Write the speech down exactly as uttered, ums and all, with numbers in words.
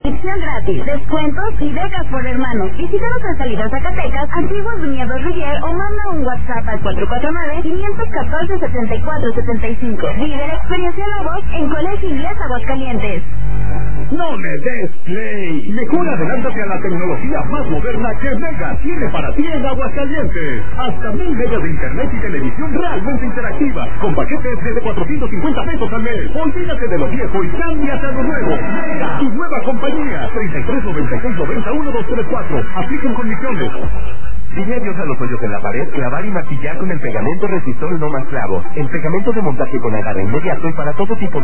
Inscripción gratis, descuentos y becas por hermanos. Visítanos en Salida Zacatecas, Antiguos Viñedos Rivier o manda un WhatsApp al cuatro cuatro nueve, cinco uno cuatro, siete cuatro siete cinco. Vive la experiencia la voz en Colegio Inglés Aguascalientes. ¡No le des play! Mejor adelántate a la tecnología más moderna que Mega tiene para ti en Aguascalientes. Hasta mil megas de internet y televisión realmente interactiva, con paquetes desde cuatrocientos cincuenta pesos al mes. Olvídate de lo viejo y cámbiate a lo nuevo. Mega, tu nueva compañía. treinta y tres noventa y seis noventa uno dos tres cuatro. Aplican condiciones. Dile adiós a los hoyos en la pared, clavar y maquillar con el pegamento resistol no más clavo. El pegamento de montaje con agarre inmediato y para todo tipo de